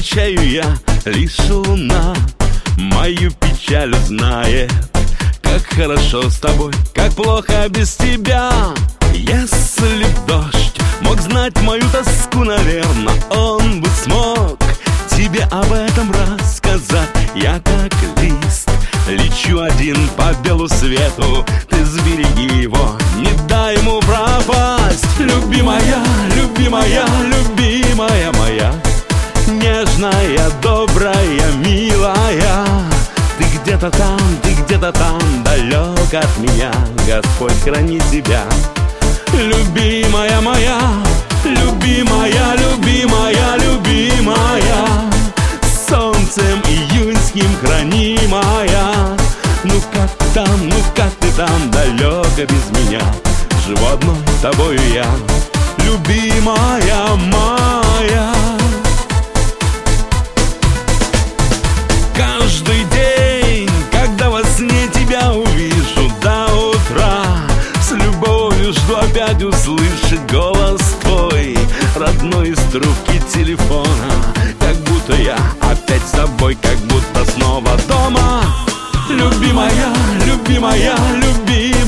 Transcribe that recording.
замечаю я, лишь луна мою печаль знает. Как хорошо с тобой, как плохо без тебя. Если б дождь мог знать мою тоску, наверно, он бы смог тебе об этом рассказать. Я как лист лечу один по белу свету, ты сбереги его, не дай ему пропасть. Любимая, любимая, любимая моя, нежная, добрая, милая, ты где-то там, далек от меня, Господь храни тебя. Любимая моя, любимая, любимая, любимая, солнцем июньским хранимая. Ну как ты там, далеко без меня, живу одной тобою я, любимая моя. Каждый день, когда во сне тебя увижу до утра, с любовью жду опять услышать голос твой, родной из трубки телефона. Как будто я опять с тобой, как будто снова дома. Любимая, любимая, любимая.